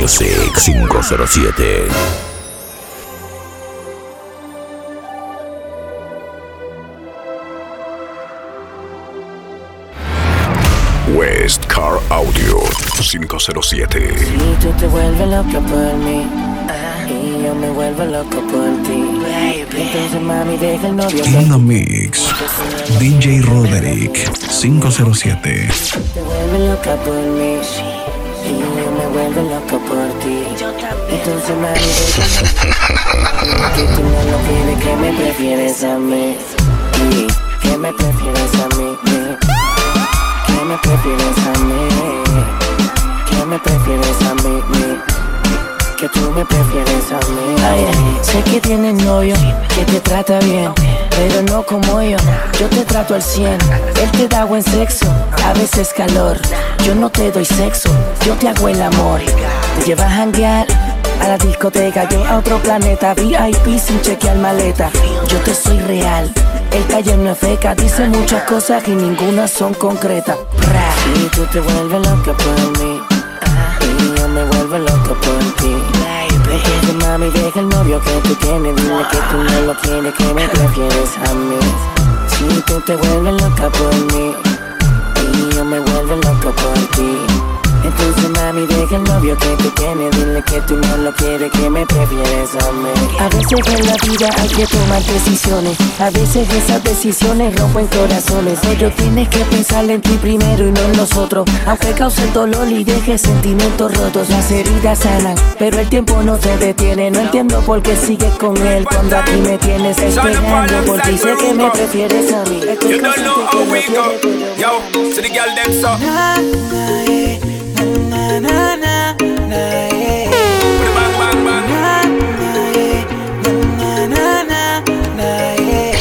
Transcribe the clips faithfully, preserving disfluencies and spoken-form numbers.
Music cinco cero siete. West Car Audio cinco cero siete. Si tú te vuelves loca por mí y yo me vuelvo loco por ti, entonces mami deja el novio. In the mix, D J Roderick cinco cero siete. Te vuelves loca por mí y yo me vuelvo loco por ti, entonces mami deja que tú no lo quieres, que me prefieres a mí, y que me prefieres a mí, que me prefieres a mí, que me prefieres a mí, que tú me prefieres a mí. Ay, sé que tienes novio, que te trata bien, pero no como yo, yo te trato al cien. Él te da buen sexo, a veces calor. Yo no te doy sexo, yo te hago el amor. Te llevas a janguear a la discoteca, yo a otro planeta, V I P sin chequear maleta. Yo te soy real, el taller no es feca, dice muchas cosas y ninguna son concretas. Y tú te vuelves loca por mí y yo me vuelvo loco por ti. Entonces mami deja el novio que tú tienes, dile que tú no lo quieres, que me prefieres a mí. Si tú te vuelves loca por mí y yo me vuelvo loco por ti, entonces mami deja el novio que tú tienes, dile que tú no lo quieres, que me prefieres a mí. A veces en la vida hay que tomar decisiones, a veces esas decisiones rompen corazones, pero tienes que pensar en ti primero y no en los otros, aunque cause dolor y deje sentimientos rotos. Las heridas sanan, pero el tiempo no te detiene. No entiendo por qué sigues con él cuando aquí me tienes esperando, porque sé que me prefieres a mí. You don't know how we go. Yo, to the girl them so. Na na na na yeah. Bang bang bang. Na na na na yeah.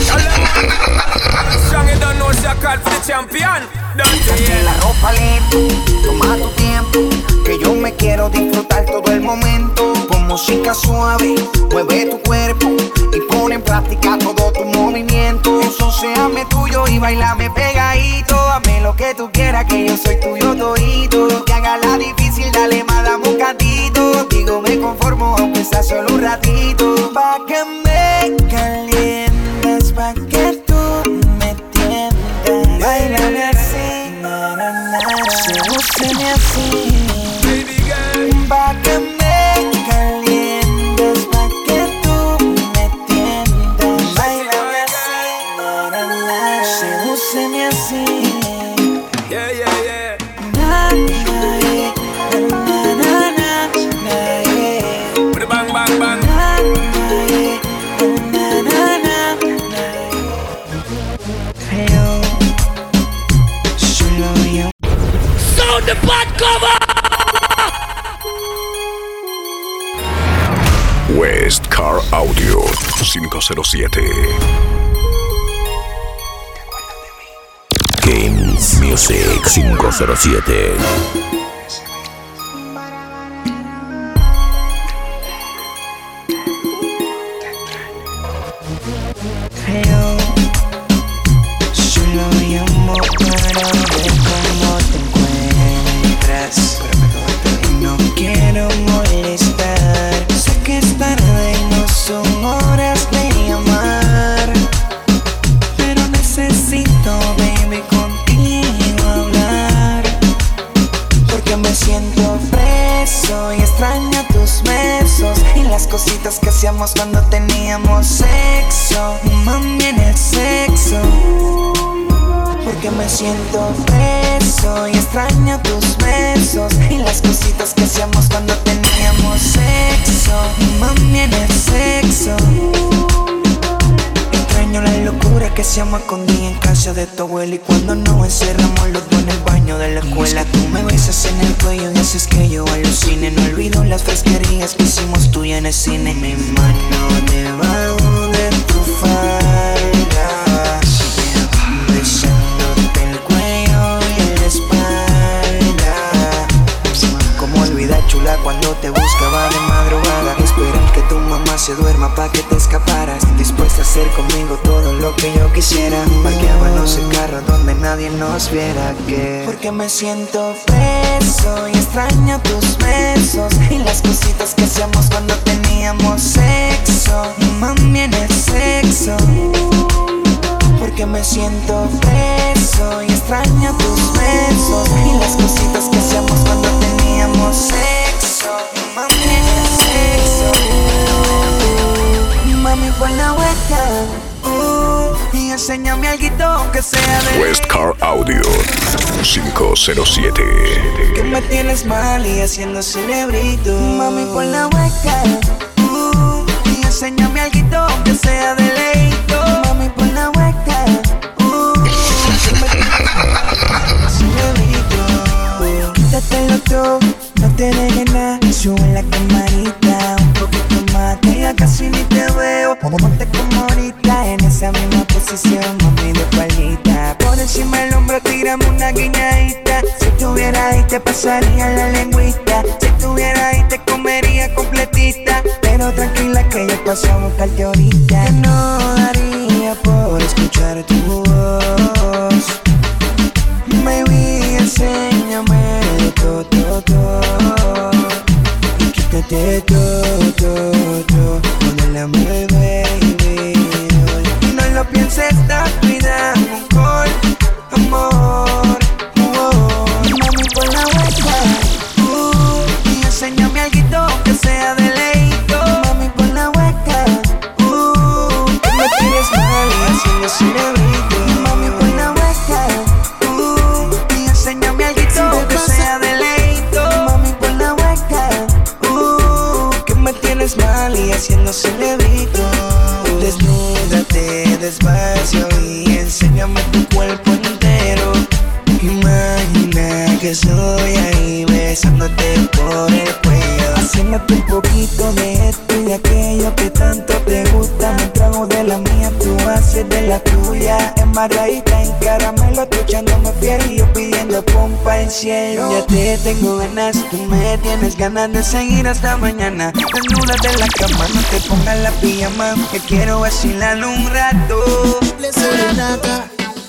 Strong you don't know she called for the champion. Ponte la ropa lento, toma tu tiempo, que yo me quiero disfrutar todo el momento. Con música suave, mueve tu cuerpo y pon en práctica todo tu movimiento. Entonces hazme tuyo y bailame pegadito. Hazme lo que tú quieras, que yo soy tuyo todito. Que haga la difícil, dale más, dame un cantito. Contigo me conformo, aunque sea solo un ratito. Pa' que me calientes, pa' que tú me tiendas. Bailame así, na na na, sedúceme así. Baby girl. Pa' que me calientes, pa' que tú me tiendas. Bailame así, na na na, sedúceme así. Yeah, yeah, yeah. Na na yeah, na na na na yeah. Put it bang bang bang. Na na yeah, na na na na yeah. Hello, solo yo. Sound the bad cover. West Car Audio cinco cero siete. Games Music cinco cero siete. Hello, solo llamo para ver cómo te encuentras. No quiero molestar, sé que es tarde y no son horas de llamar, pero necesito, baby, contigo hablar, porque me siento preso y extraño tus besos y las cositas que hacíamos cuando teníamos sexo. Mami, en el sexo, porque me siento preso y extraño tus besos y las cositas que hacíamos cuando teníamos sexo. Mami, en el sexo, extraño la locura que hacíamos escondida en casa de tu abuela y cuando nos encerramos los dos en el baño de la escuela. Tú me besas en el cuello y haces que yo alucine. No olvido las fresquerías que hicimos tú y en el cine. Mi mano debajo de tu falda, besándote el cuello y la espalda. ¿Cómo olvidar chula cuando te buscaba de madrugada. Esperar que tu mamá se duerma pa' que te escaparas. Dispuesta a hacer conmigo todo lo que yo quisiera. Parqueábamos el carro donde nadie nos viera. Que porque me siento preso y extraño tus besos y las cositas que hacíamos cuando teníamos sexo. Mami, en el sexo. Porque me siento preso y extraño tus besos y las cositas que hacíamos cuando teníamos sexo. Mami, en el sexo. Mami, pon la vuelta uh, y enséñame alguito aunque sea de West Car Audio cinco cero siete. Que me tienes mal y haciendo cerebrito. Mami, pon la vuelta uh, y enséñame alguito aunque sea de leito. Mami, pon la vuelta uh, que me tienes mal y haciendo cerebrito. Quítatelo todo, no te dejes nada. Sube la camarita un poquito más, que ya casi ni te veo. Ponte como ahorita en esa misma posición, mami, de palita. Por encima del hombro tírame una guiñadita. Si estuviera ahí te pasaría la lengüita. Si estuviera ahí te comería completita. Pero tranquila que yo paso a buscarte ahorita. Que no daría por escuchar tu voz. Baby, enséñame todo, todo, todo. Y quítate todo, todo, todo. Modélame, baby. Y no lo pienses tanto y dame un call, amor, amor. Mami, pon la vuelta uh, y enséñame alguito que sea de leito. Mami, pon la vuelta uh, que me tienes mal y haciendo cerebrito. Mami, pon la vuelta uh, y enséñame alguito que sea de leito. Mami, pon la vuelta uh, que me tienes mal y haciendo cerebrito. Desnúdate despacio y enséñame tu cuerpo entero. Imagina que estoy ahí besándote por el cuello, haciéndote un poquito de esto y de aquello que tanto te gusta. Me trago de la mía, tú haces de la tuya. Embarradita en caramelo, tú echándome fiel y yo pidiendo pompa al cielo. Ya te tengo ganas, tú me tienes ganas de seguir hasta mañana. Desnúdate en la cama, no te pongas la pijama, que quiero vacilar un rato. Le serenata,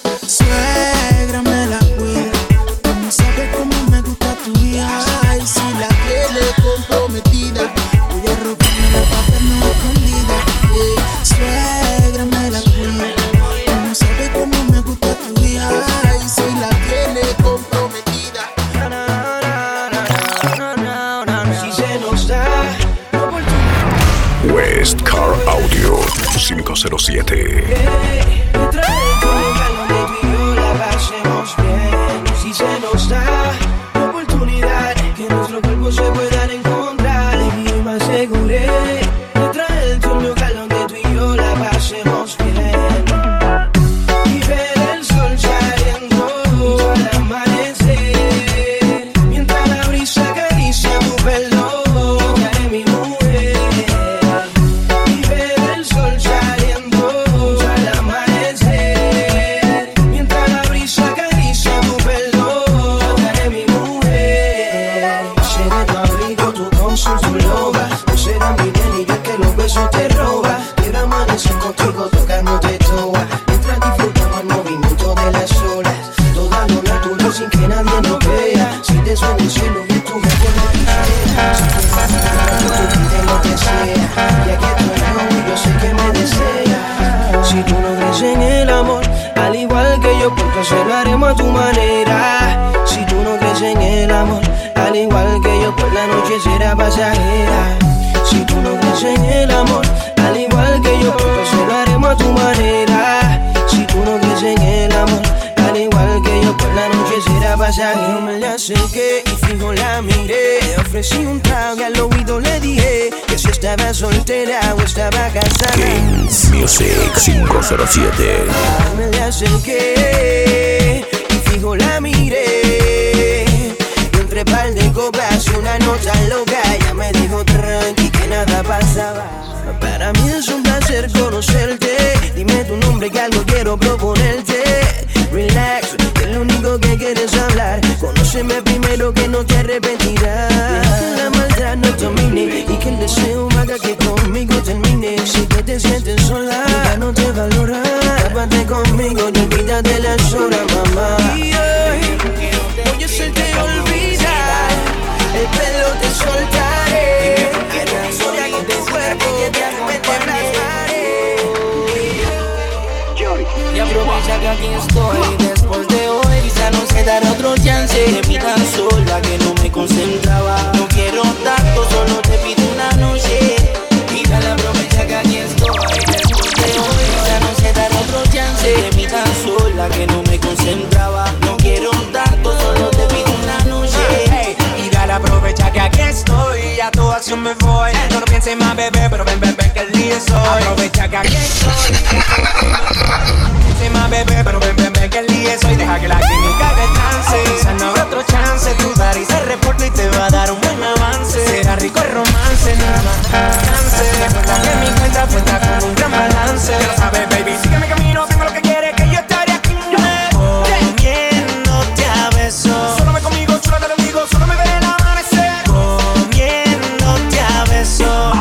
suegra me la cuida. No sabe cómo me gusta tu hija. Y si la tiene comprometida, voy a robarme la papel no escondida. Yeah. Suegra me la cuida. No sabe cómo me gusta tu hija. Y si la tiene comprometida. Si se nos da West Car Audio cinco cero siete. trae con el calor de tú y yo la pasemos bien. Si se nos da la oportunidad que nuestro cuerpo se puedan encontrar, y me aseguré de traer el tuyo calor de tú y yo la pasemos bien. Y ver el sol saliendo al amanecer, mientras la brisa acaricia tu pelo, cae mi mujer. Y ver el sol saliendo al amanecer, mientras la brisa acaricia tu pelo, cae mi mujer. Seré tu abrigo, tu cónsul, tu loba. No será mi bien y yo que los besos te roba. Quiero amanecer contigo tocándote toa, mientras disfrutamos el movimiento de las olas. Todo lo natural sin que nadie nos vea. Si te suena el cielo y tú me pones idea. Si tú vas a tú pides lo que sea. Y aquí estoy yo y yo sé que me deseas. Si tú no crees en el amor, al igual que yo, porque se lo haremos a tu manera. Si tú no crees en el amor, al igual que yo, por la noche será pasajera. Si tú no crees en el amor, al igual que yo, porque se lo haremos a tu manera. Si tú no crees en el amor, al igual que yo, por la noche será pasajera. Yo me la acerqué y fijo la miré. Le ofrecí un trago y al oído le dije que si estaba soltera o estaba casada. Kings Music cinco cero siete. Me la acerqué y fijo la miré. Y entre par de copas y una nota loca, ella me dijo tranqui que nada pasaba. Para mí es un placer conocerte. Dime tu nombre que algo quiero proponerte. Relax, que lo único que quieres hablar. Conóceme primero que no te arrepentirás. Deja que el amor ya es hora, mamá. Y hoy voy a hacerte olvidar, el pelo te soltaré, soy ahí tu cuerpo que te plasmaré. Y aprovecha que aquí estoy después de hoy, quizá no se dará otro chance. Vi tan sola que no me concentraba, no quiero tanto, solo te pido una noche. Y dale, aprovecha que aquí estoy después de hoy, quizá no se dará otro chance. Vi tan sola que no me concentraba, no quiero tanto, solo te pido una noche. Hey, y dale, aprovecha que aquí estoy, a tu acción me voy. No lo pienses más, bebé, pero ven, ven, ven que el día es hoy. Aprovecha que aquí estoy, más bebé, pero ven, ven, ven que el día es hoy. Deja que la química haga el chance, quizá no habrá otro chance. Tu daddy se reporta y te va a dar un buen avance. Será rico el romance, nada más chance. Recuerda que mi cuenta cuenta con un gran balance. Ya lo sabes, baby, sigue mi camino, tengo lo que quieres, que yo estaré aquí. Comiéndote a besos, solo me conmigo, chula te lo digo, solo me veré el amanecer. Comiéndote a besos.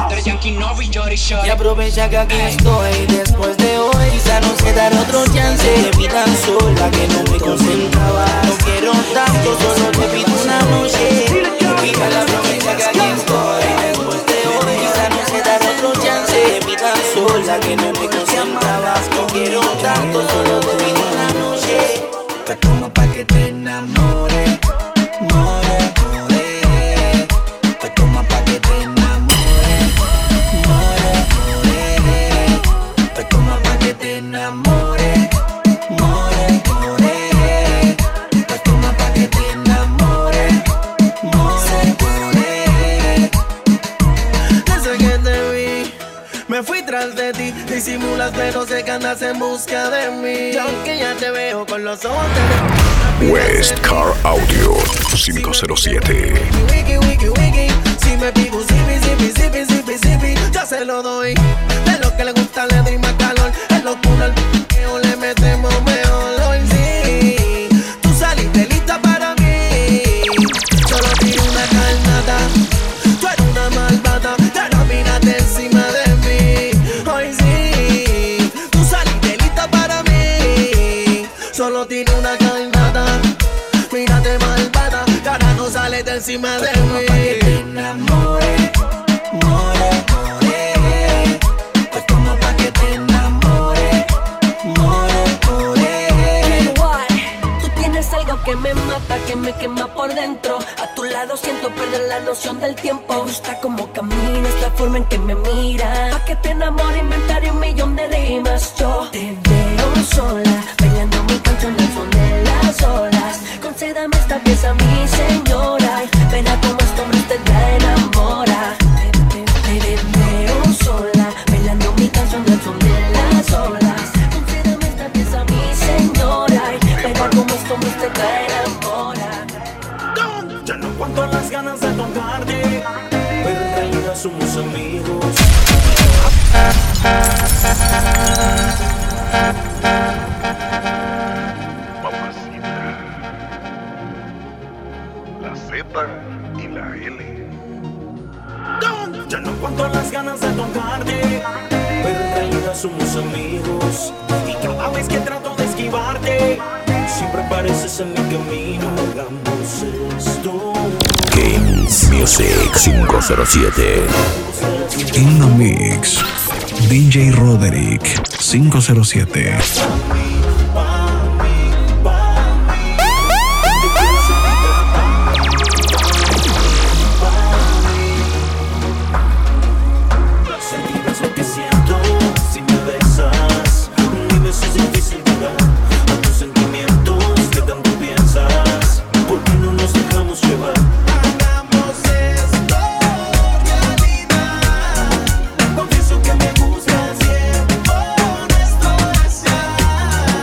Y aprovecha que aquí estoy después de hoy, quizá no se dará otro chance. Vi tan sola que no me concentraba, no quiero tanto, solo te pido una noche. Y dale, aprovecha que aquí estoy después de hoy, quizá no se dará otro chance. Vi tan sola que no me concentraba, no quiero tanto, solo te pido una noche. Te tomo pa' que te enamores, more, more. Te tomo pa' que te enamores, more, more. Te tomo pa' que te enamores, more, more. Te tomo pa' que te enamores, more, more. Desde que te vi, me fui tras de ti. Disimulas pero sé que andas en busca de mí. Yo que ya te veo con los ojos de West Car Audio cinco cero siete. Wiki, wiki, wiki. Si me pido zipi, zipi, zipi, zipi, zipi, yo se lo doy. De lo que le gusta le doy más calor. Es locura el p***eo, le metemos mejor hoy sí. Tú saliste lista para mí. Solo tiro una carnata. Tú eres una malvada, ya no mírate encima de mí. Hoy sí. Tú saliste lista para mí. Solo tiro una carnata. Mírate malvada, carajo, sale de encima de mí. Pa' que te enamores, more, more. Pues como pa' que te enamores, more, more. What? Tú tienes algo que me mata, que me quema por dentro. A tu lado siento perder la noción del tiempo. Me gusta como caminas, la forma en que me miras. Pa' que te enamore inventaré un millón de rimas. Yo te veo sola, bailando mi canción al son de las olas. Concédame esta pieza, mi señora. Verá cómo este hombre te la enamora. Te, te, te veo sola, bailando mi canción al son de las olas. Concédame esta pieza, mi señora. Verá cómo este hombre te la enamora. Ya no aguanto las ganas de tocarte, pero en realidad somos amigos. La Z y la L. Ya no aguanto las ganas de tocarte, pero en realidad somos amigos. Y cada vez que trato de esquivarte, siempre apareces en mi camino. Hagamos esto. Kings Music cinco cero siete. In the Mix. D J Roderick cinco cero siete. Confieso que me buscas, siempre por nuestro deseo.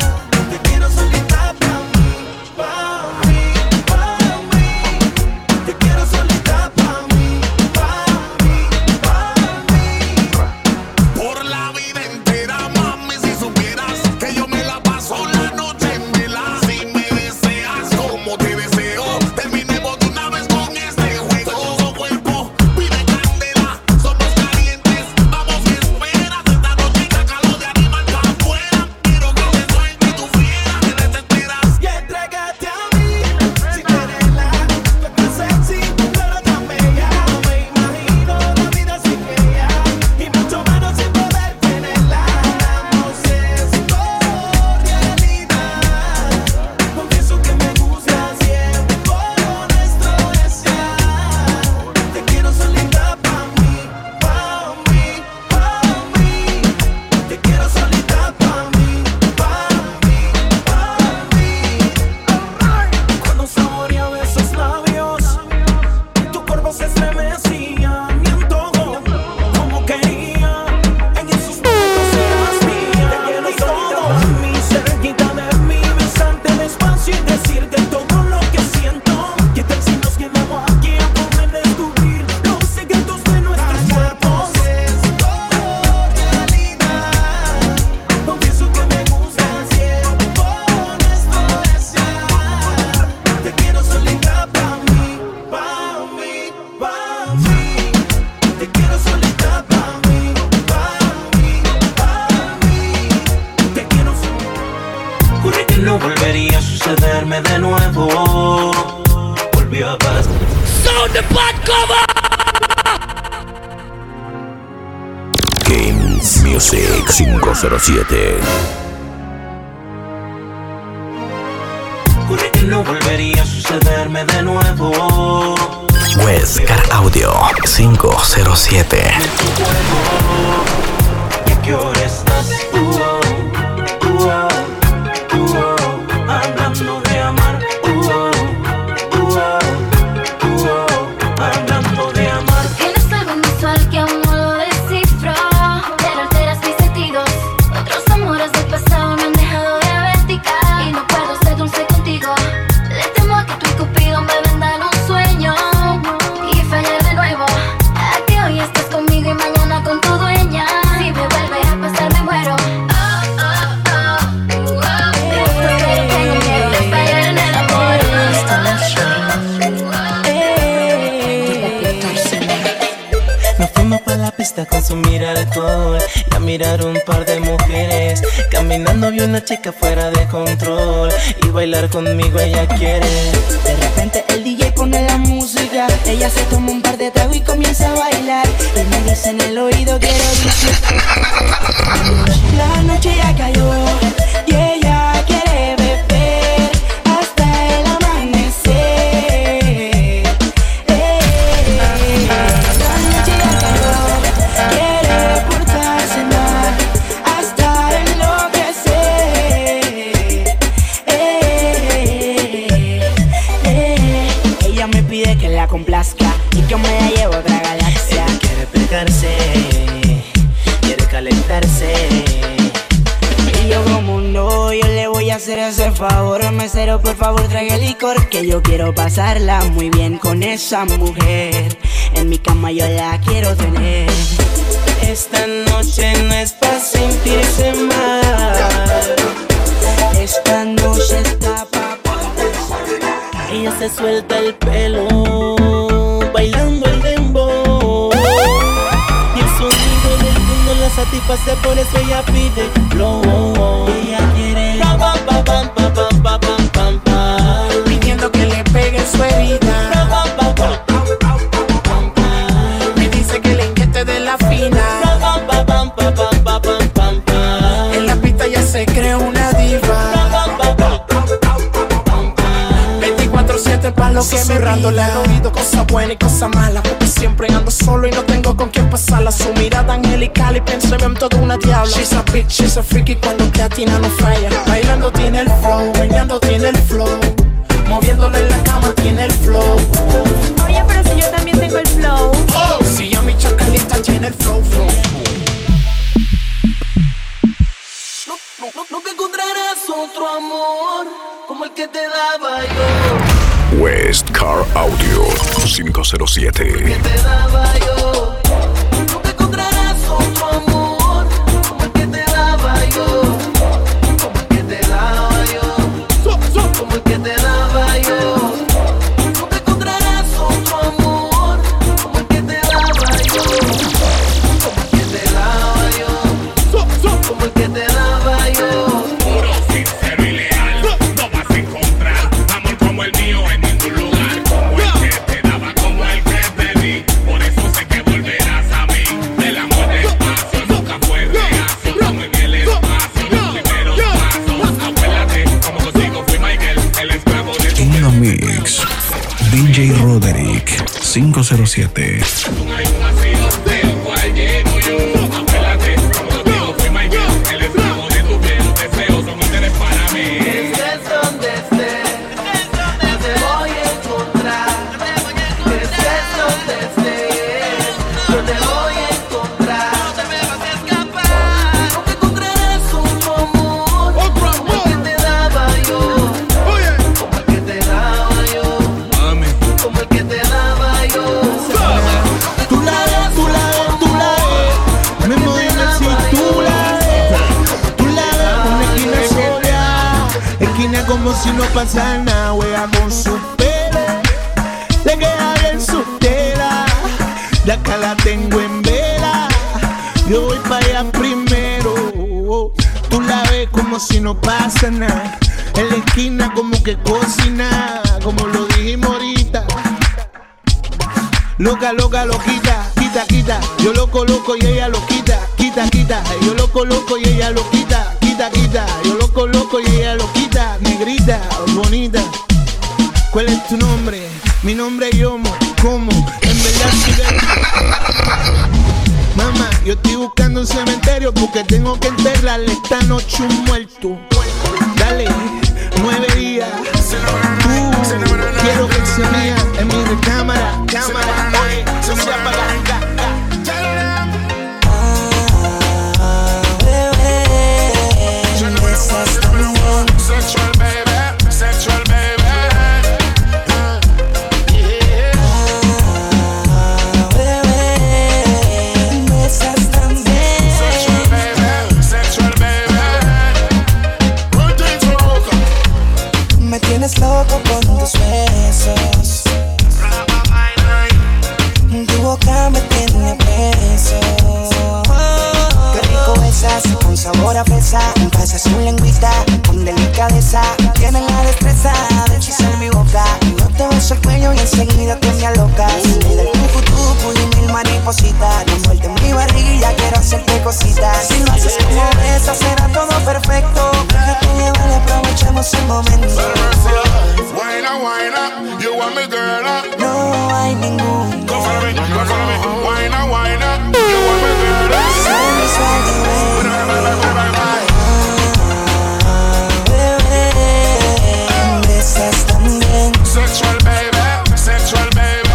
se estremecían y en todo como quería. En esos momentos eras mía. Te quiero todo a mí, cerquita de mí, besarte despacio y decirte todo lo que siento. Que tal si nos quedamos aquí a poder descubrir los secretos de nuestros cuerpos? Es todo realidad. Confieso que me gusta el tiempo, honesto desear. Te quiero solita pa' mí, pa' mí, pa' mí. Te quiero solita pa' mí, pa' mí, pa' mí. Te quiero solita. Juré que no volvería a sucederme de nuevo. Volvió a pasar. Games Music cinco cero siete. Juré que no volvería a sucederme de nuevo. Westcar Audio cinco cero siete. ¿Y a qué hora estás? Uh, oh, uh, oh, uh, oh, hablando de amar. Uh, oh, uh, oh, uh, oh, hablando de amar. Tienes algo inusual que aún no lo descifro. Pero alteras mis sentidos. Otros amores del pasado me han dejado diabética. Y no puedo ser dulce contigo. Le temo a que tú y Cupido me vendan un sueño y fallar de nuevo. A que hoy estás conmigo y mañana con tu dueña. Si me vuelve a pasar me muero. Oh, oh, oh, uh, oh. Te gusta pero tengo miedo de fallar en el amor. Nos fuimos pa' la pista a consumir alcohol y a mirar un par de mujeres. Caminando vi una chica fuera de control y bailar conmigo ella quiere. De repente el D J pone la música, ella se toma un par de tragos y comienza a bailar. Él me dice en el oído quiero decir. La noche ya cayó y ella quiere beber hasta el amanecer. Eh, la noche ya cayó, quiere portarse mal hasta enloquecer. Eh, eh, ella me pide que la complazca y que me la llevo a otra galaxia. Ella quiere pegarse, quiere calentarse. Y yo como no, yo le voy a hacer ese favor. Mesero, por favor, traiga el licor, que yo quiero pasarla muy bien con esa mujer. En mi cama yo la quiero tener. Esta noche no es pa' sentirse mal. Esta noche está pa' Ella se suelta el pelo, bailando el dembow. Y el sonido del mundo la satisface, por eso ella pide flow. Ella quiere pam, pam, pam, pam, pam, pam, pam, pam, pam. pidiendo que le pegue su herida. Pam, pam, pam, pam, pam, pam, pam. Me dice que le inyecte de la fina. Pam, pam, pam, pam, pam, pam, pam, pam, pam. En la pista ya se cree una diva. Pam, pam, pam, pam, pam, pam, pam. veinticuatro siete pa' lo que me Susurrándole al oído cosas buenas y cosas malas, porque siempre ando solo y no tengo con quién pasarla. Su mirada angelical y pienso en toda una diabla. She's a bitch, she's a freaky, cuando te atina no falla. Bailando tiene el flow, bailando tiene el flow, moviéndole en la cama tiene el flow. Oye, pero si yo también tengo el flow. Oh, si yo mi chacalita tiene el flow, flow. No, no, no, no te encontrarás otro amor como el que te daba yo. Westcar Audio cinco cero siete. Que te daba yo. No te encontrarás otro amor como el que te daba yo. Como el que te daba yo. Como el que te daba yo. No te encontrarás otro amor como el que te daba yo. Como el que te daba yo. Como el que te daba yo. Puro, sincero y leal. No vas a encontrar amor como el mío en ningún lugar. Como el que te daba, como el que te di. Por eso sé que volverás a mí. El amor despacio nunca fue reacio. Como en el espacio, los primeros pasos. Acuérdate, como contigo fui Michael, el esclavo de tu In the Mix, D J Roderick cinco cero siete. Hay un vacío del cual lleno yo. Acuérdate, como contigo fui Michael, el esclavo de tu piel. Tus deseos son interés para mí. Estés donde estés, te voy a encontrar. Estés donde si no pasa nada, juega con su pelo, le queda bien su tela, de acá la tengo en vela, yo voy para allá primero, tú la ves como si no pasa nada, en la esquina como que cocina, como lo dijimos ahorita, loca, loca, loquita, quita, quita, yo lo coloco y ella lo quita, quita, quita, yo lo coloco y ella lo quita, quita, quita, yo lo coloco y ella lo quita, negrita, bonita, ¿cuál es tu nombre? Mi nombre es Yomo, ¿cómo? En verdad sí ves. Mamá, yo estoy buscando un cementerio porque tengo que enterrarle esta noche un muerto. Dale, nueve días. Tú, quiero que sea mía en mi recámara, cámara, oye, no se apaga. Sexual baby, sexual baby. Me tienes loco con tus besos, tu boca me tiene preso. Qué rico besas, con sabor a fresa, pasas su lengüita con delicadeza. Tienes la destreza de hechizar mi boca. Yo te beso el cuello y enseguida te me alocas. Me da el tucu tucu y mil maripositas. No muerte en mi barriga, quiero hacerte cositas. Si lo haces como besas, será todo perfecto. Déjate llevar y aprovechemos el momento. Wine up, wine up, you want me girl up. No hay ningún. Go follow me, go follow me. Wine up, wine up, you want me girl up. Besas también. Sexual baby, sexual baby.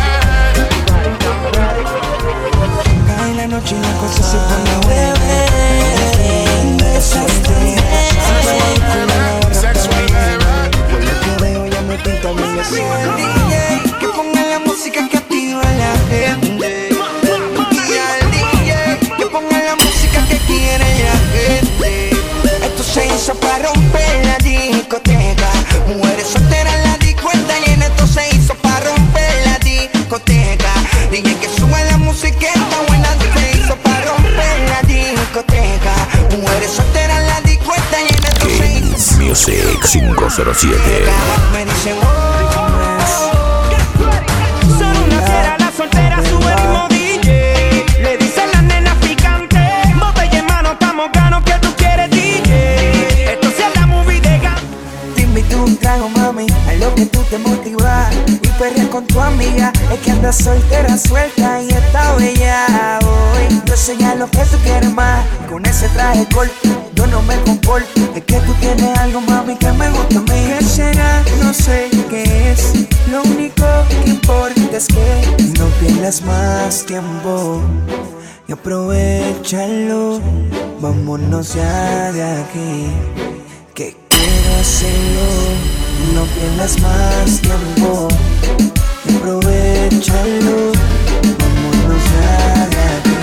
Cae la noche y la cosa se pone buena. Besas también. Sexual baby. Por lo que veo ya me pinta bien así. D J, que ponga la música que activa a la gente. Y al D J, que ponga la música que quiere la gente. Esto se hizo para romper la discoteca. Mujeres solteras en la discoteca. Y en esto se hizo para romper la discoteca. D J, que suba la música está buena. Se hizo para romper la discoteca. Mujeres solteras en la discoteca. Y en esto se hizo Music cinco cero siete. me dicen oh, Son una fiera, la soltera sube el ritmo D J. Le dicen las nenas picantes. Botella en mano, estamos ganos que tú quieres D J. Esto sí es la movie de Gan. te invito un trago, mami, a lo que tú te motivas. Y perrear con tu amiga, es que andas soltera, suelta y está bella hoy. Yo sé ya lo que tú quieres más, con ese traje corto yo no me comporto. Es que tú tienes algo, mami, que me gusta a mí. ¿Qué será? No sé qué es. Lo único que importa es que no pierdas más tiempo y aprovechalo. Vámonos ya de aquí, que quiero hacerlo. No pierdas más tiempo y aprovechalo. Vámonos ya de aquí.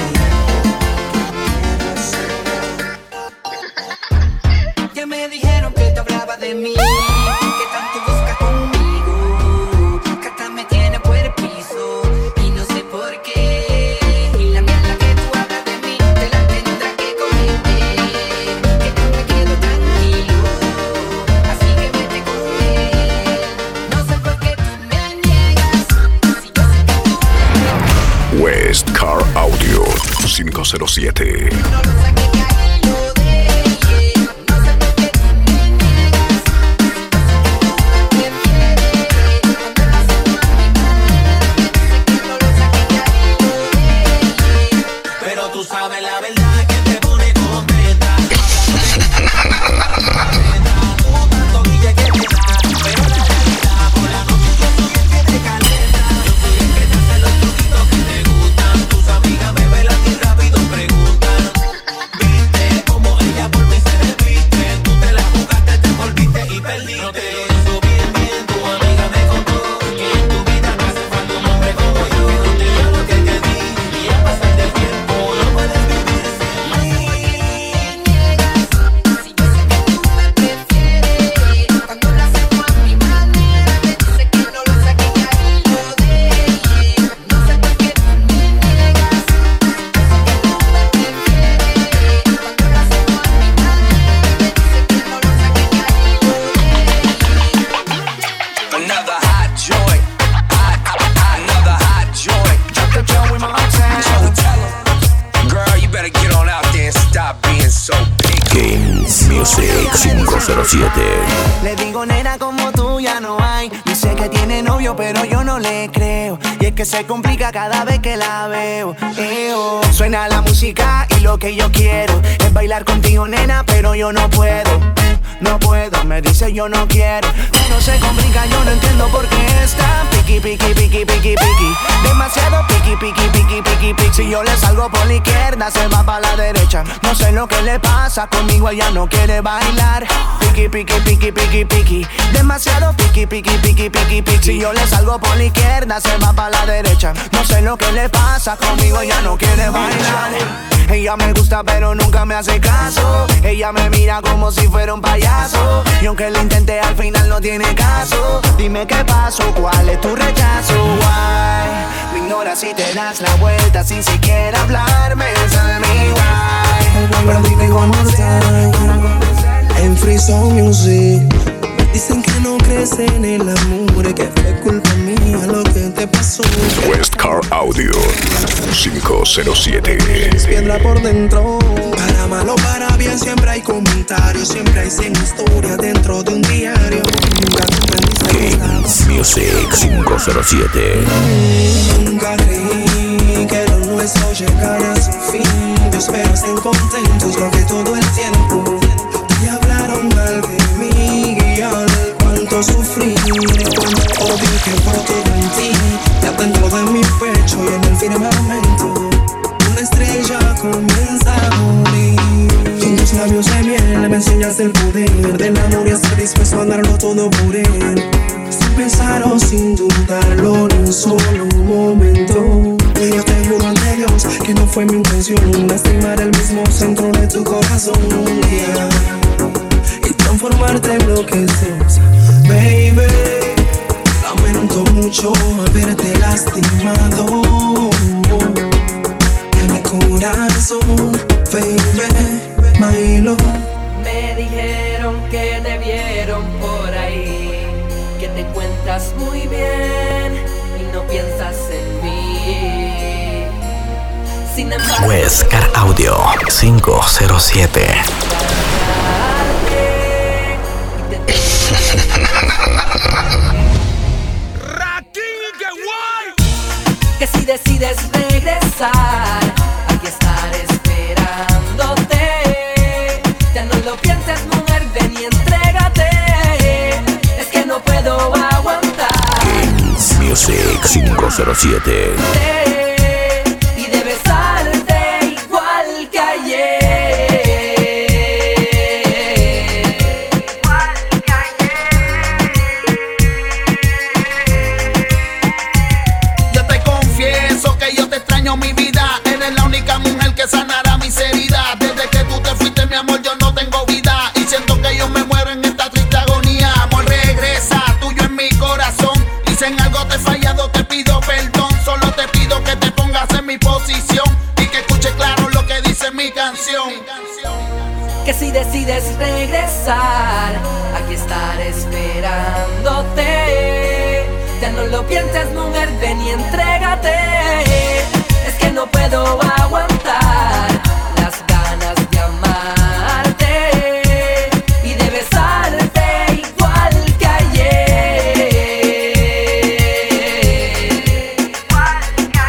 Ya me dijeron que te hablaba de mí, que tanto busca conmigo, que hasta me tiene por el piso y no sé por qué. Y la mierda que tú hablas de mí te la tendrás que comer, que no me quedo tranquilo, así que vete con él. No sé por qué tú me niegas, si yo sé que tú West Car Audio cinco cero siete. no lo saques que ahí lo dejé. No sé por qué tú me niegas, si yo sé que tú me prefieres. Andar haciendo a mi manera, me dice que no lo saques que ahí lo dejé. Pero tú sabes la verdad que te pone contenta. Tú tanto guille que te da, pero la realidad por la noche yo soy el que te calienta. Yo soy el que te hace los truquitos que te gustan. Tus amigas me velan y rápido preguntan. Viste cinco cero siete. Le digo, nena, como tú ya no hay. Dice que tiene novio, pero yo no le creo. Y es que se complica cada vez que la veo. Eo. Suena la música y lo que yo quiero es bailar contigo, nena, pero yo no puedo. No puedo, me dice yo no quiero. Pero se complica, yo no entiendo por qué está piqui, piqui, piqui, piqui, piqui. Demasiado piqui, piqui, piqui, piqui, piqui. Si yo le salgo por la izquierda, se va para la derecha. No sé lo que le pasa, conmigo ella no quiere bailar. Piqui, piqui, piqui, piqui, piqui. Demasiado piqui, piqui, piqui, piqui, piqui. Si yo le salgo por la izquierda, se va para la derecha. No sé lo que le pasa, conmigo ella no quiere bailar. Ella me gusta pero nunca me hace caso. Ella me mira como si fuera un payaso. Y aunque lo intenté al final no tiene caso. Dime qué pasó, cuál es tu rechazo. Why? Me ignoras si te das la vuelta sin siquiera hablarme. Tell me why. Pero dime one more time. En Free Sound Music dicen que no crees en el amor, que fue culpa mía lo que te pasó. West Car Audio cinco cero siete. Es piedra por dentro. Para mal o para bien siempre hay comentarios, siempre hay cien historias dentro de un diario. Nunca Kings Music cinco cero siete. Nunca creí que lo nuestro llegara a su fin. Yo espero estén contentos porque todo el tiempo y hablaron mal de mí y al cuánto sufrí cuando odio que broto en ti. Ya dentro de mi pecho y en el firmamento una estrella comienza a morir. Con tus labios de miel me enseñaste el poder del amor y estar dispuesto a darlo todo por él. Sin pensar o sin dudarlo ni un solo momento. Y yo te juro ante Dios que no fue mi intención lastimar el mismo centro de tu corazón un día y transformarte en lo que sos, baby. Lamento mucho haberte lastimado en mi corazón, baby, my love. Me dijeron que te vieron por ahí, que te encuentras muy bien y no piensas en mí. Sin embargo, West Car Audio cinco cero siete. que si decides regresar, aquí estaré esperándote. Ya no lo pienses, mujer, ven y entrégate. Es que no puedo aguantar. Kings Music cinco cero siete. Y debes besarte igual que ayer. Mi vida, eres la única mujer que sanará mis heridas. Desde que tú te fuiste, mi amor, yo no tengo vida y siento que yo me muero en esta triste agonía. Amor, regresa, tuyo en mi corazón. Y si en algo te he fallado, te pido perdón. Solo te pido que te pongas en mi posición y que escuche claro lo que dice mi canción. Que si decides regresar, aquí estaré esperándote. Ya no lo pienses, mujer, ven y entrégate. Es que no puedo aguantar las ganas de amarte y de besarte igual que ayer. Igual que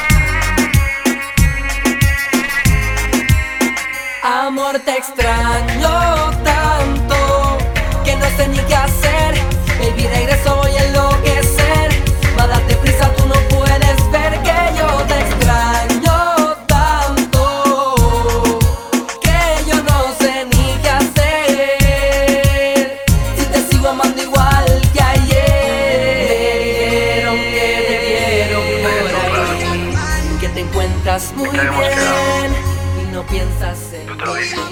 ayer. Amor, te extraño tanto que no sé ni qué hacer. Baby, regreso, voy a enloquecer. Va, date prisa, tú no puedes ver que yo te extraño tanto que yo no sé ni qué hacer. Si te sigo amando igual que ayer. Me dijeron que te vieron por ahí, que te encuentras muy bien y no piensas en mí.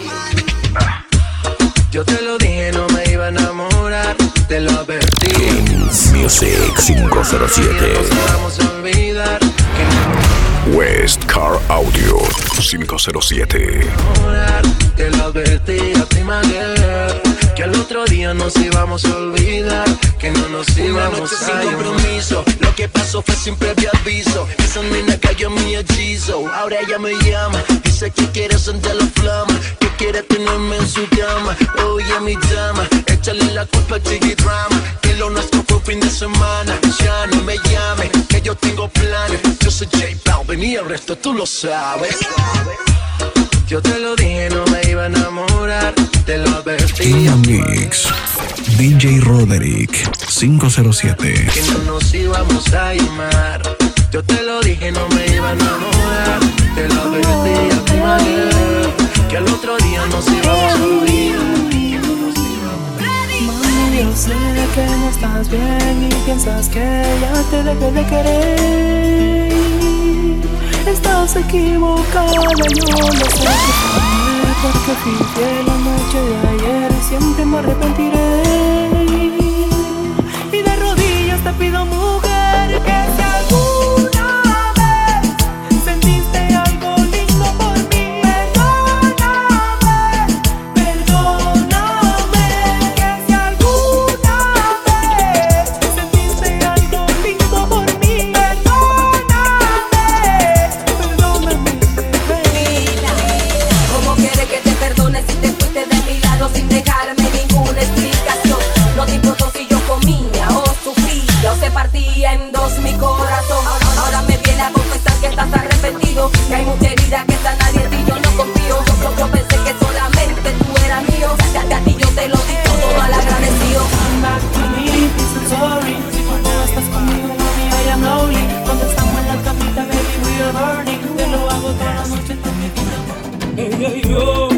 Yo te lo dije, no me iba a enamorar, te lo advertí. Kings Music cinco cero siete. Vamos a olvidar que West Car Audio cinco cero siete. te lo advertí a ti, my girl. que al otro día nos íbamos a olvidar, que no nos íbamos a sin compromiso. Lo que pasó fue sin previo aviso. Esa nena cayó en mi hechizo. Ahora ella me llama, dice que quiere sentir la flama, que quiere tenerme en su cama. Oye mi dama, échale la culpa a Chiqui Drama, que lo nuestro fue fin de semana. Ya no me llame, que yo tengo planes. Yo soy J Balvin y el resto tú lo sabes. Yo te lo dije, no me iba a enamorar, te lo advertí. In the Mix, D J Roderick cinco cero siete. Que no nos íbamos a llamar. Yo te lo dije, no me iba a enamorar, te lo advertí a tu manera, que al otro día nos íbamos a olvidar. Mami, yo sé que no estás bien y piensas que ya te dejé de querer. Estás equivocada, yo lo sé, porque fui fiel la noche de ayer y siempre me arrepentiré. Y de rodillas te pido, mujer, que si alguna vez sentiste algo lindo por mí, perdóname, perdóname. Que si alguna vez sentiste algo lindo por mí, ¿cómo quieres que te perdone si te fuiste de mi lado sin dejarme ninguna explicación? No te importó si yo comía o sufría o se partía en dos mi corazón. Ahora me viene a confesar que estás arrepentido, que hay mucha herida que sanar y en ti yo no confío. Yo, yo pensé que solamente tú eras mío, ya, ya a ti yo te lo di todo mal agradecido. Come back to me, please and sorry. Si cuando no estás conmigo, mami, I am lonely. Cuando estamos en la camita, baby, we are burning. Te lo hago toda la noche, tú me quitas. Ella y yo,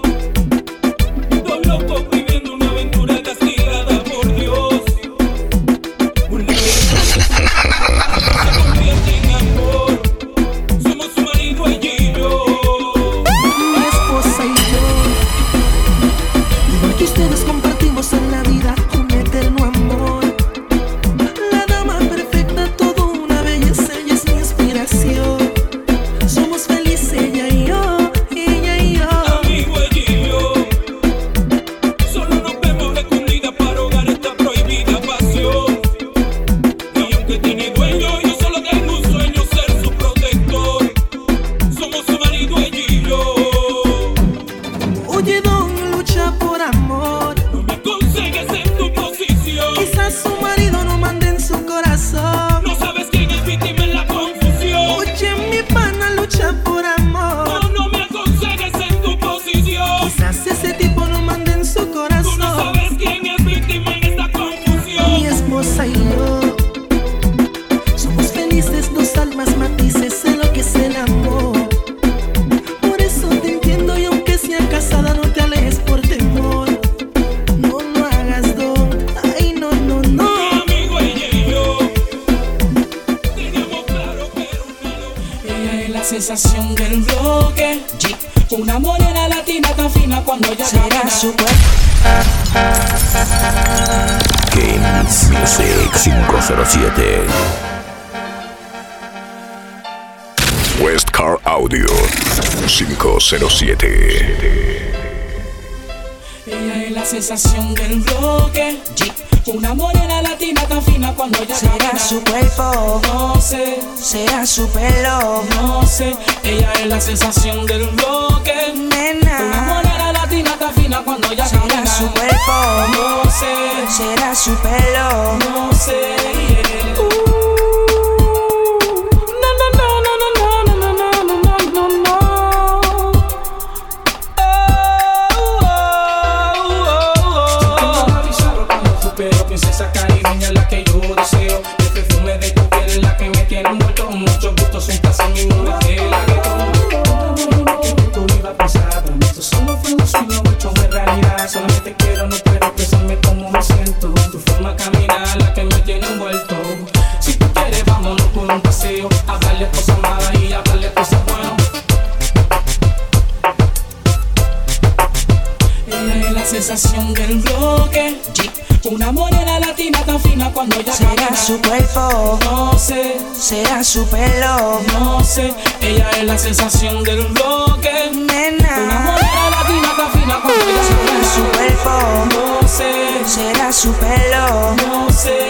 dos locos viviendo una aventura castigada por Dios. Una vez se convierte en amor, somos su marido ella y yo. Mi esposa y yo, igual que ustedes compartimos en la vida un eterno amor. La dama perfecta, todo una belleza, ella es mi inspiración. Somos felices ella y yo. Amigo ella y yo, solo nos vemos escondidas para ahogar esta prohibida pasión. Y aunque tiene dueño, yo solo tengo un sueño, ser su protector. Somos su marido ella y yo. Oye, don, lucha por amor. No me aconsejes en tu posición. Quizás su marido no mande en su corazón. No sabes quién es víctima en la confusión. Oye, mi pana, lucha por amor. No, no me aconsejes en tu posición. Quizás ese tipo no mande en su corazón. Tú no sabes quién es víctima en esta confusión. Mi esposa y yo somos felices, dos almas matices, sé lo que es el amor. Por eso te entiendo y aunque sea casada no te alejes por temor. No lo hagas, don, ay no, no, no. Mi amigo ella y yo teníamos claro que era una locura. Ella es la sensación del bloque. Una morena latina tan fina cuando ella camina. Kings Music cinco cero siete. West Car Audio cinco cero siete. Ella es la sensación del bloque. Una morena latina tan fina cuando ella ¿Será camina. su cuerpo? No sé. ¿Será su pelo? No sé. Ella es la sensación del bloque. Nena. Una morena latina tan fina cuando ella ¿Será camina. su cuerpo? No sé. ¿Será su pelo? No sé. Yeah. Uh, no, no, no, no, no, no, no, no, no, no, no, no. Pero princesa caribeña es la que yo deseo. El perfume de tu piel es la que me tiene envuelto. Mucho gusto, sin placer, mi mujer de la que todo. Tú iba a pensar, pero esto solo fue un sueño hecho de realidad. Solamente quiero, no puedo expresarme como me siento. Tu forma de caminar, la que me tiene envuelto. Si tú quieres, vámonos por un paseo. Hablarle cosas malas y hablarle cosas buenas. Ella es la sensación del bloque. Una morena latina tan fina cuando ella ¿Será camina. su cuerpo? No sé. ¿Será su pelo? No sé. Ella es la sensación del bloque. Nena. Una morena latina tan fina cuando ella ¿Será camina. su cuerpo? No su pelo. No sé.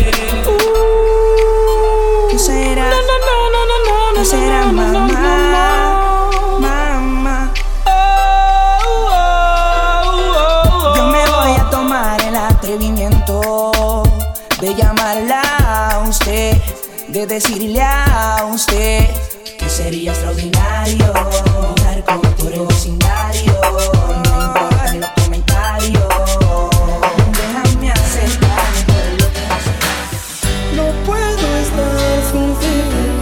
¿Qué será? No, no, no, no, no, no, ¿Qué será, no, no, no, mamá? no, no. Mamá. Oh, oh, oh, oh. Yo me voy a tomar el atrevimiento de llamarla a usted, de decirle a usted que sería extraordinario viajar con por el vecindario. No importan los comentarios, déjame acercarme por lo que hace. No puedo estar sin ti.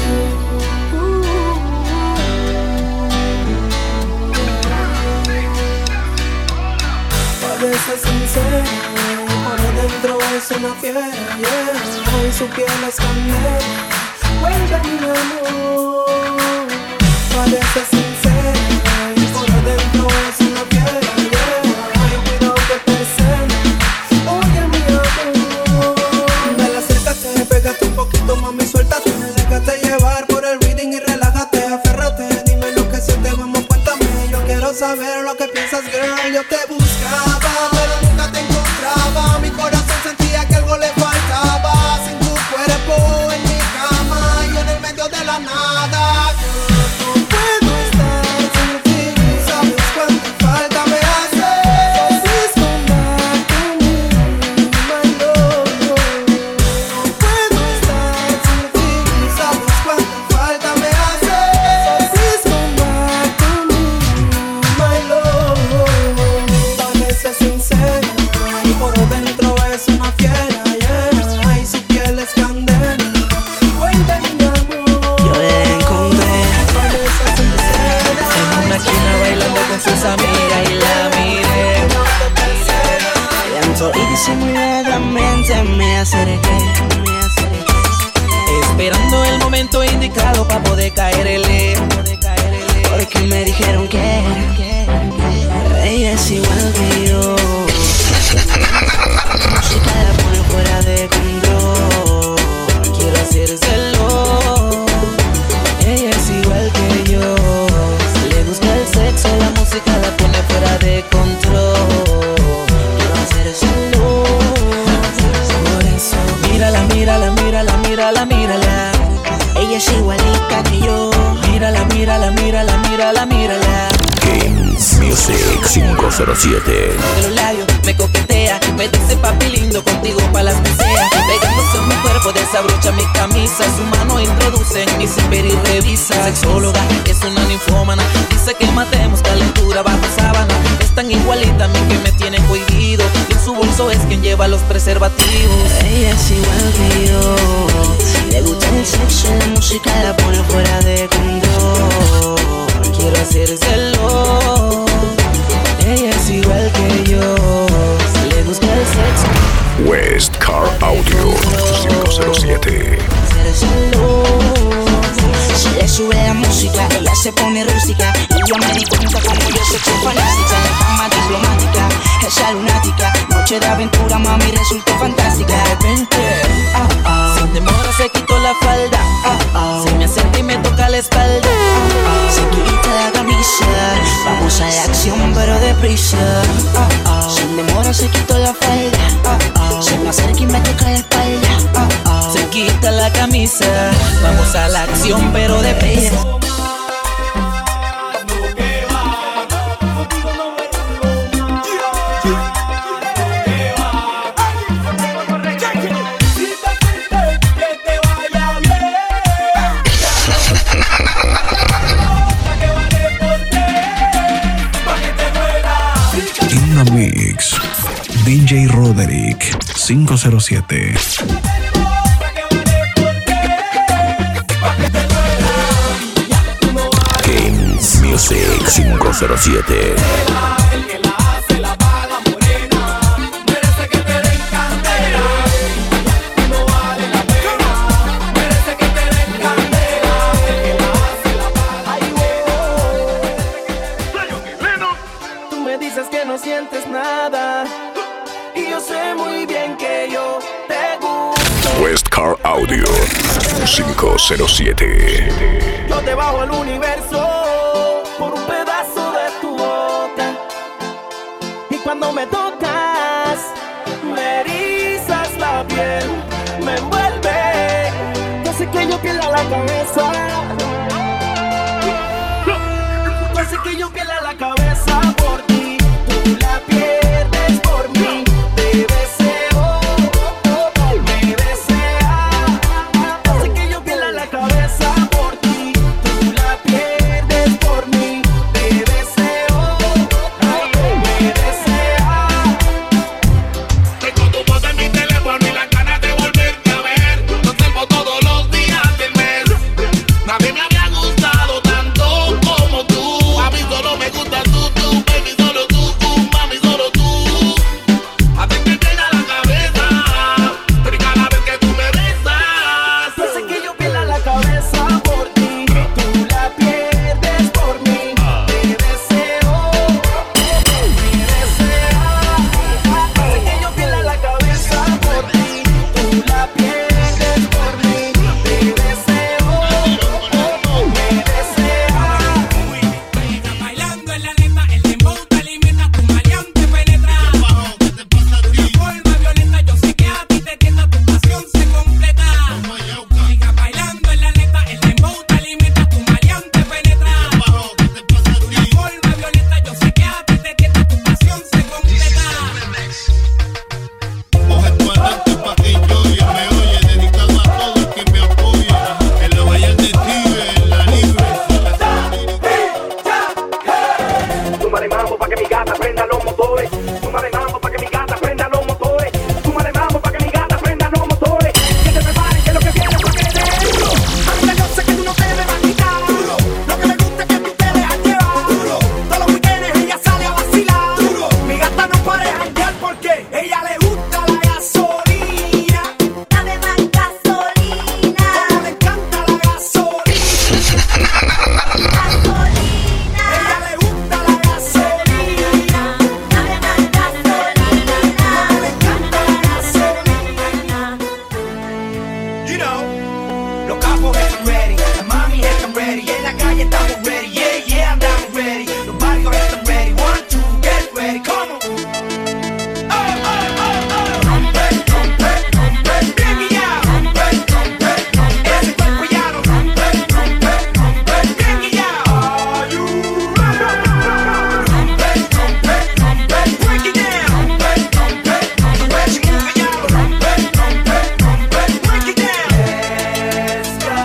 Parece sincera, por dentro es una fiera, yeah. Hoy su piel es candela, vuelve mi amor. Parece sincera, por dentro es una fiera, yeah. Ay, cuidado que te cena, oye mi amor. Dale, acércate, pégate un poquito, mami, suéltate. Déjate llevar por el reading y relájate, aférrate. Dime lo que sientes, vamos, cuéntame. Yo quiero saber lo que piensas, girl. Yo te buscaba, pero nunca te encontraba. Mi corazón sentía que algo le faltaba. Sin tu cuerpo en mi cama y en el medio de la nada. No puedo estar sin ti. Sabes cuánta falta me hace. Please come back to me, my love. No puedo estar sin ti. Sabes cuánta falta me hace. Please come back to me, my love. Parece sincera y por dentro es una fiera, yeah. Ay, su piel es candela, cuenta mi amor. Yo la encontré Parece sincera en una esquina bailando con sus amigas y la miré. Lento y disimuladamente me acerqué, esperando el momento indicado para poder caerle. Porque me dijeron que ella es igual que yo. Música la pone fuera de control. Quiero hacérselo. Ella es igual que yo. Le gusta el sexo, la música la pone fuera de control. Quiero hacérselo. Por eso, mírala, mírala, mírala, mírala, mírala. Ella es igualita que yo. Mírala, mírala, mírala, mírala, mírala. Kings Music cinco cero siete. De los labios me coquetea, me dice papi lindo, contigo pa' las que sea. Pegándose en mi cuerpo, desabrocha mi camisa. Su mano introduce en mi zipper y revisa. Sexóloga, es una ninfómana. Dice que matemos calentura bajo sábana. Es tan igualita a mí que me tiene cohibido. Y en su bolso es quien lleva los preservativos. Ella es igual que yo. Le gusta el sexo, la música la pone fuera de control. Quiero hacérselo. Ella es igual que yo. Le gusta el sexo. West Car Audio cinco cero siete. Si le sube la música, ella se pone rústica. Y yo me di cuenta como yo soy fanática. En la cama diplomática, esa lunática. Noche de aventura, mami, resultó fantástica. De repente, oh, oh, sin demora se quitó la falda. Oh, oh, se me acerca y me toca la espalda. Oh, oh, se quita la camisa. Vamos a la acción, pero deprisa. Oh, oh, sin demora se quitó la falda. Oh, oh, se me acerca y me toca la espalda. Oh, oh, se quita la camisa. Vamos a la acción, pero deprisa. In the Mix, D J Roderick cinco cero siete. Kings Music cinco cero siete. Tú me dices que no sientes nada y yo sé muy bien que yo te gusto. West Car Audio cinco cero siete. Yo te bajo el universo por un pedazo de tu boca y cuando me tocas me erizas. la calle estamos ready, yeah, yeah, andamos ready. Los barrios están ready, one, two, get ready, come on. Oh, oh, oh, oh. Rompe, rompe, rompe, bien guillao. Rompe, rompe, rompe, ese cuerpo ya lo rompe, rompe, rompe, bien guillao. Are you ready? Rompe, rompe, rompe, break it down. Rompe, rompe, rompe, the way she move it, ya lo rompe, rompe, rompe, break it down. Let's go.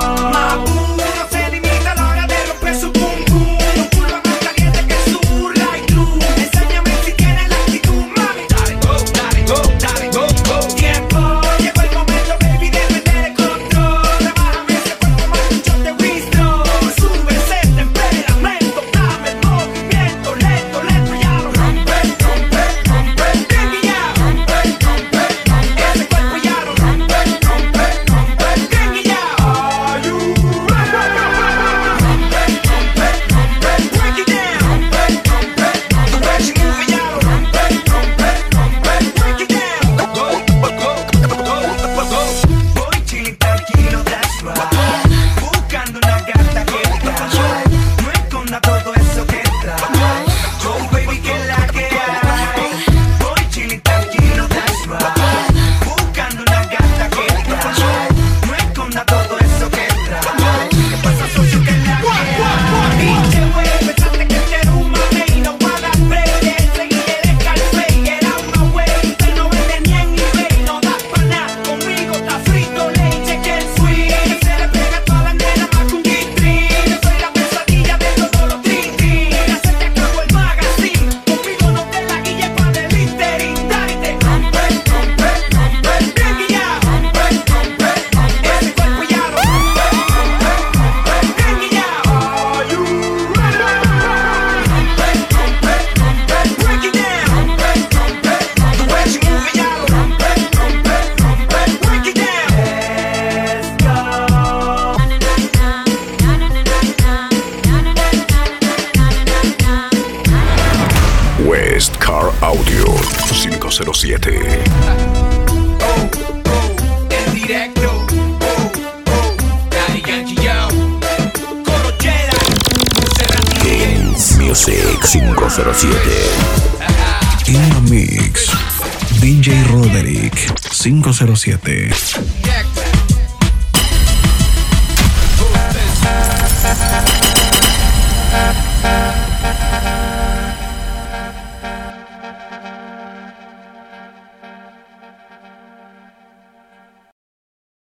Mabu no se limita a la hora de romper su pum pum. Un culo más caliente que su light blue. Enséñame si tienes la actitud, mami. Dale go, dale go, dale go, go. Tiempo, llegó el momento, baby, de perder el control. Rebájame ese cuerpo más un shot de whisky. Sube ese temperamento, dame el movimiento, lento, lento, ya lo rompe, rompe, rompe, bien guillao. Rompe, rompe, rompe, ese cuerpo ya lo rompe, rompe, rompe, bien guillao. Are you ready? Rompe, rompe, rompe, break it down. Rompe, rompe, rompe, the way she move it, ya lo rompe, rompe, rompe, break it down. Go, go, go, go, go. Voy chilling tranquilo, that's right. Buscando una gata que trae. No esconda todo eso que trae. Go, baby, que la que hay. Voy chilling tranquilo, that's right. Buscando una gata que trae. No esconda todo eso que trae. ¿Qué pasa, socio, que la que hay? Pinche güey, pensaste que este era un mame y no va a dar break. Enseguida eres Carfey, era una wey. Usted no vende ni en eBay, no da pa' nada. Conmigo está frito, leche que el sweet. Se le pega a todas las nenas más que un G-string. Yo soy la pesadilla de todos los trin-trin. Ya se te acabó el magazine. Conmigo no te la guilles pa' del littering. Dálite, rompe, rompe, rompe, bien guillao. Rompe, rompe, rompe, ese cuerpo ya lo rompe, rompe, rompe, bien guillao. Are you ready? Rompe, rompe, rompe, break it down. Rompe, rompe, rompe, the way she move it, ya lo rompe, rompe, rompe, break it down. Let's go. West Car Audio cinco cero siete. En directo, oh, oh, Daddy Yankee, yo, Coro Jedi, Monserrat Kings Music cinco cero siete. In the Mix. D J Roderick cinco cero siete. Jack